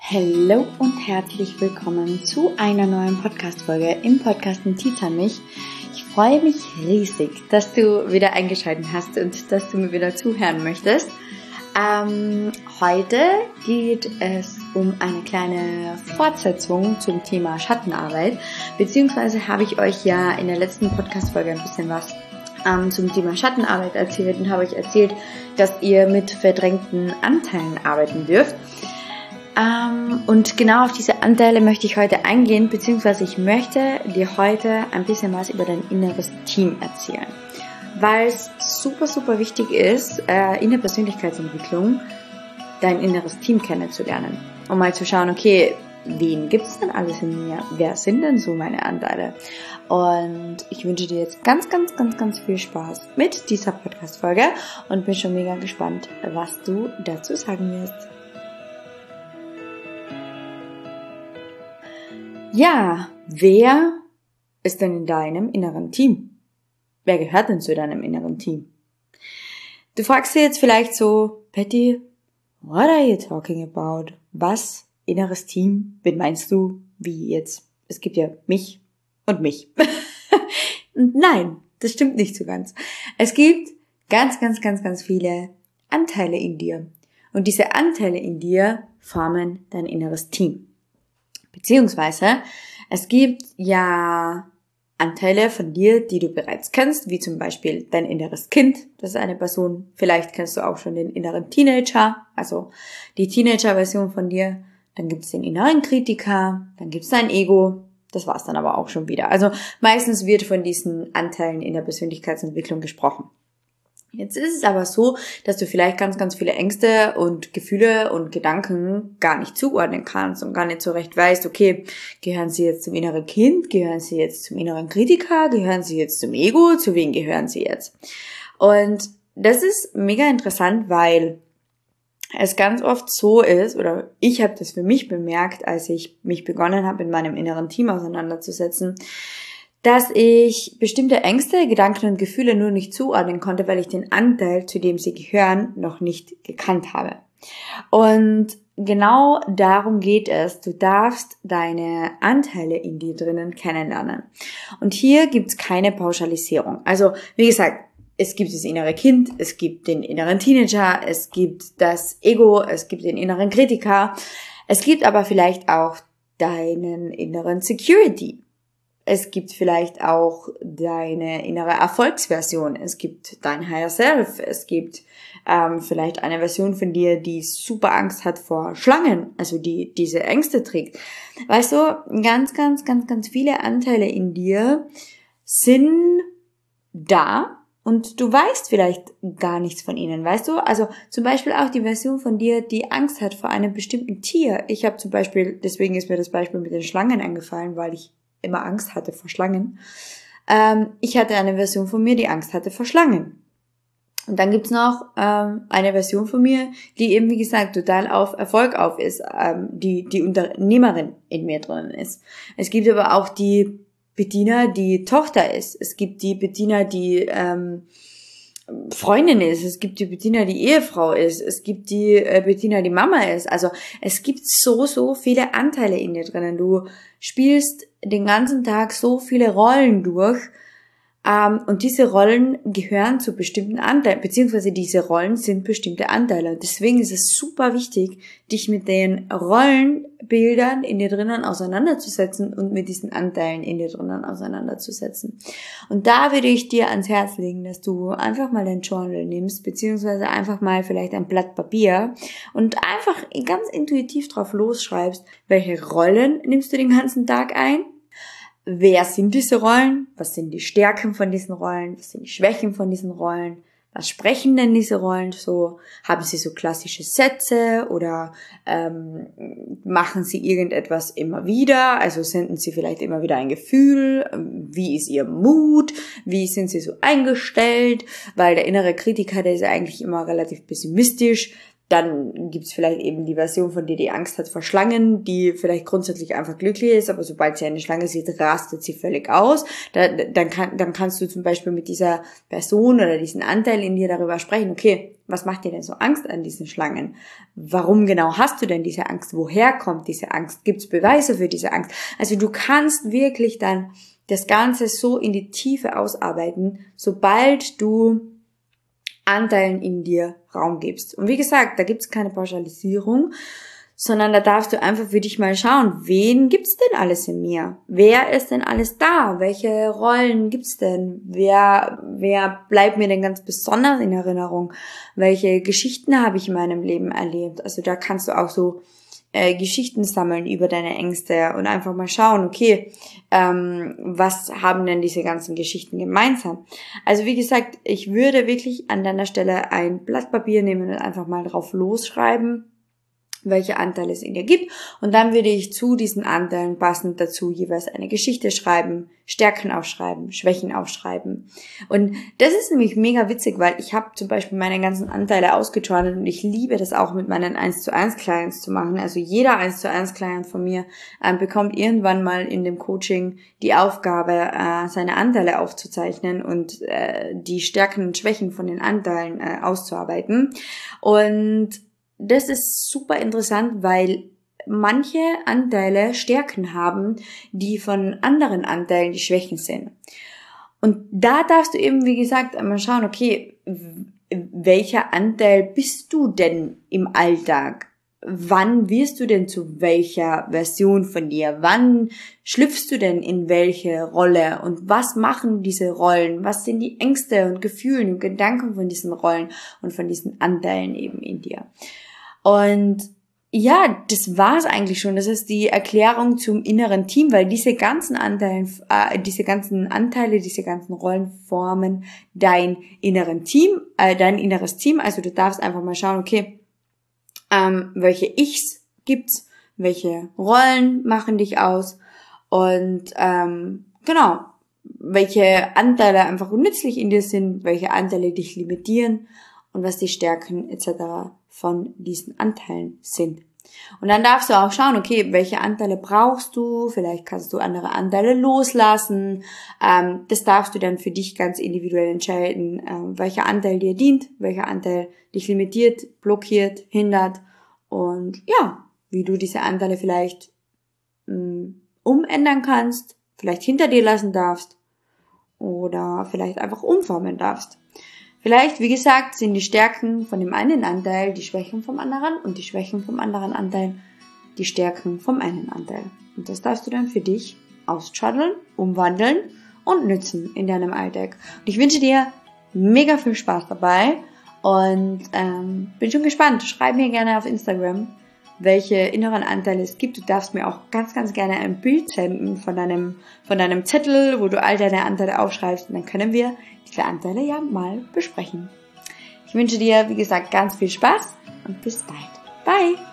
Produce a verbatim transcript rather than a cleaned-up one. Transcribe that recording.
Hallo und herzlich willkommen zu einer neuen Podcast-Folge im Podcast Notiz an mich. Ich freue mich riesig, dass du wieder eingeschaltet hast und dass du mir wieder zuhören möchtest. Ähm, heute geht es um eine kleine Fortsetzung zum Thema Schattenarbeit, beziehungsweise habe ich euch ja in der letzten Podcast-Folge ein bisschen was ähm, zum Thema Schattenarbeit erzählt und habe euch erzählt, dass ihr mit verdrängten Anteilen arbeiten dürft. Ähm, und genau auf diese Anteile möchte ich heute eingehen, beziehungsweise ich möchte dir heute ein bisschen was über dein inneres Team erzählen. Weil es super, super wichtig ist, äh, in der Persönlichkeitsentwicklung dein inneres Team kennenzulernen. Um mal zu schauen, okay, wen gibt's denn alles in mir? Wer sind denn so meine Anteile? Und ich wünsche dir jetzt ganz, ganz, ganz, ganz viel Spaß mit dieser Podcast-Folge und bin schon mega gespannt, was du dazu sagen wirst. Ja, wer ist denn in deinem inneren Team? Wer gehört denn zu deinem inneren Team? Du fragst dir jetzt vielleicht so, Patty, what are you talking about? Was? Inneres Team? Wen meinst du? Wie jetzt? Es gibt ja mich und mich. Nein, das stimmt nicht so ganz. Es gibt ganz, ganz, ganz, ganz viele Anteile in dir. Und diese Anteile in dir formen dein inneres Team. Beziehungsweise, es gibt ja Anteile von dir, die du bereits kennst, wie zum Beispiel dein inneres Kind, das ist eine Person. Vielleicht kennst du auch schon den inneren Teenager, also die Teenager-Version von dir. Dann gibt es den inneren Kritiker, dann gibt es dein Ego. Das war's dann aber auch schon wieder. Also meistens wird von diesen Anteilen in der Persönlichkeitsentwicklung gesprochen. Jetzt ist es aber so, dass du vielleicht ganz, ganz viele Ängste und Gefühle und Gedanken gar nicht zuordnen kannst und gar nicht so recht weißt, okay, gehören sie jetzt zum inneren Kind, gehören sie jetzt zum inneren Kritiker, gehören sie jetzt zum Ego, zu wem gehören sie jetzt? Und das ist mega interessant, weil es ganz oft so ist, oder ich habe das für mich bemerkt, als ich mich begonnen habe, mit meinem inneren Team auseinanderzusetzen, dass ich bestimmte Ängste, Gedanken und Gefühle nur nicht zuordnen konnte, weil ich den Anteil, zu dem sie gehören, noch nicht gekannt habe. Und genau darum geht es. Du darfst deine Anteile in dir drinnen kennenlernen. Und hier gibt's keine Pauschalisierung. Also, wie gesagt, es gibt das innere Kind, es gibt den inneren Teenager, es gibt das Ego, es gibt den inneren Kritiker. Es gibt aber vielleicht auch deinen inneren Security. Es gibt vielleicht auch deine innere Erfolgsversion. Es gibt dein Higher Self. Es gibt ähm, vielleicht eine Version von dir, die super Angst hat vor Schlangen, also die diese Ängste trägt. Weißt du, ganz, ganz, ganz, ganz viele Anteile in dir sind da und du weißt vielleicht gar nichts von ihnen, weißt du? Also zum Beispiel auch die Version von dir, die Angst hat vor einem bestimmten Tier. Ich habe zum Beispiel, deswegen ist mir das Beispiel mit den Schlangen eingefallen, weil ich immer Angst hatte vor Schlangen. Ähm, ich hatte eine Version von mir, die Angst hatte vor Schlangen. Und dann gibt's noch ähm, eine Version von mir, die eben, wie gesagt, total auf Erfolg auf ist, ähm, die die Unternehmerin in mir drin ist. Es gibt aber auch die Bettina, die Tochter ist. Es gibt die Bettina, die ähm, Freundin ist. Es gibt die Bettina, die Ehefrau ist. Es gibt die äh, Bettina, die Mama ist. Also es gibt so, so viele Anteile in dir drinnen. Du spielst den ganzen Tag so viele Rollen durch. Ähm, und diese Rollen gehören zu bestimmten Anteilen, beziehungsweise diese Rollen sind bestimmte Anteile. Und deswegen ist es super wichtig, dich mit den Rollenbildern in dir drinnen auseinanderzusetzen und mit diesen Anteilen in dir drinnen auseinanderzusetzen. Und da würde ich dir ans Herz legen, dass du einfach mal dein Journal nimmst, beziehungsweise einfach mal vielleicht ein Blatt Papier und einfach ganz intuitiv drauf losschreibst, welche Rollen nimmst du den ganzen Tag ein? Wer sind diese Rollen? Was sind die Stärken von diesen Rollen? Was sind die Schwächen von diesen Rollen? Was sprechen denn diese Rollen so? Haben sie so klassische Sätze oder ähm, machen sie irgendetwas immer wieder? Also senden sie vielleicht immer wieder ein Gefühl? Wie ist ihr Mut? Wie sind sie so eingestellt? Weil der innere Kritiker, der ist ja eigentlich immer relativ pessimistisch. Dann gibt's vielleicht eben die Version von dir, die Angst hat vor Schlangen, die vielleicht grundsätzlich einfach glücklich ist, aber sobald sie eine Schlange sieht, rastet sie völlig aus. Da, dann, kann, dann kannst du zum Beispiel mit dieser Person oder diesem Anteil in dir darüber sprechen, okay, Was macht dir denn so Angst an diesen Schlangen? Warum genau hast du denn diese Angst? Woher kommt diese Angst? Gibt es Beweise für diese Angst? Also du kannst wirklich dann das Ganze so in die Tiefe ausarbeiten, sobald du Anteilen in dir Raum gibst. Und wie gesagt, da gibt es keine Pauschalisierung, sondern da darfst du einfach für dich mal schauen, wen gibt's denn alles in mir? Wer ist denn alles da? Welche Rollen gibt's denn? Wer, wer bleibt mir denn ganz besonders in Erinnerung? Welche Geschichten habe ich in meinem Leben erlebt? Also da kannst du auch so äh, Geschichten sammeln über deine Ängste und einfach mal schauen, okay, ähm, was haben denn diese ganzen Geschichten gemeinsam? Also wie gesagt, ich würde wirklich an deiner Stelle ein Blatt Papier nehmen und einfach mal drauf losschreiben, welche Anteile es in dir gibt, und dann würde ich zu diesen Anteilen passend dazu jeweils eine Geschichte schreiben, Stärken aufschreiben, Schwächen aufschreiben. Und das ist nämlich mega witzig, weil ich habe zum Beispiel meine ganzen Anteile ausgejournalt und ich liebe das auch mit meinen eins zu eins Clients zu machen. Also jeder eins zu eins Client von mir ähm, bekommt irgendwann mal in dem Coaching die Aufgabe, äh, seine Anteile aufzuzeichnen und äh, die Stärken und Schwächen von den Anteilen äh, auszuarbeiten. Und das ist super interessant, weil manche Anteile Stärken haben, die von anderen Anteilen die Schwächen sind. Und da darfst du eben, wie gesagt, einmal schauen, okay, welcher Anteil bist du denn im Alltag? Wann wirst du denn zu welcher Version von dir? Wann schlüpfst du denn in welche Rolle? Und was machen diese Rollen? Was sind die Ängste und Gefühle und Gedanken von diesen Rollen und von diesen Anteilen eben in dir? Und ja, das war's eigentlich schon. Das ist die Erklärung zum inneren Team, weil diese ganzen Anteile, äh, diese ganzen Anteile, diese ganzen Rollen formen dein inneren Team, äh, dein inneres Team. Also du darfst einfach mal schauen, okay, ähm, welche Ichs gibt's, welche Rollen machen dich aus und ähm, genau, welche Anteile einfach nützlich in dir sind, welche Anteile dich limitieren und was die Stärken et cetera von diesen Anteilen sind. Und dann darfst du auch schauen, okay, welche Anteile brauchst du? Vielleicht kannst du andere Anteile loslassen. Ähm, das darfst du dann für dich ganz individuell entscheiden, äh, welcher Anteil dir dient, welcher Anteil dich limitiert, blockiert, hindert und ja, wie du diese Anteile vielleicht mh, umändern kannst, vielleicht hinter dir lassen darfst oder vielleicht einfach umformen darfst. Vielleicht, wie gesagt, sind die Stärken von dem einen Anteil die Schwächen vom anderen und die Schwächen vom anderen Anteil die Stärken vom einen Anteil. Und das darfst du dann für dich ausschatteln, umwandeln und nützen in deinem Alltag. Und ich wünsche dir mega viel Spaß dabei und ähm, bin schon gespannt. Schreib mir gerne auf Instagram, welche inneren Anteile es gibt. Du darfst mir auch ganz, ganz gerne ein Bild senden von deinem, von deinem Zettel, wo du all deine Anteile aufschreibst, und dann können wir diese Anteile ja mal besprechen. Ich wünsche dir, wie gesagt, ganz viel Spaß und bis bald. Bye!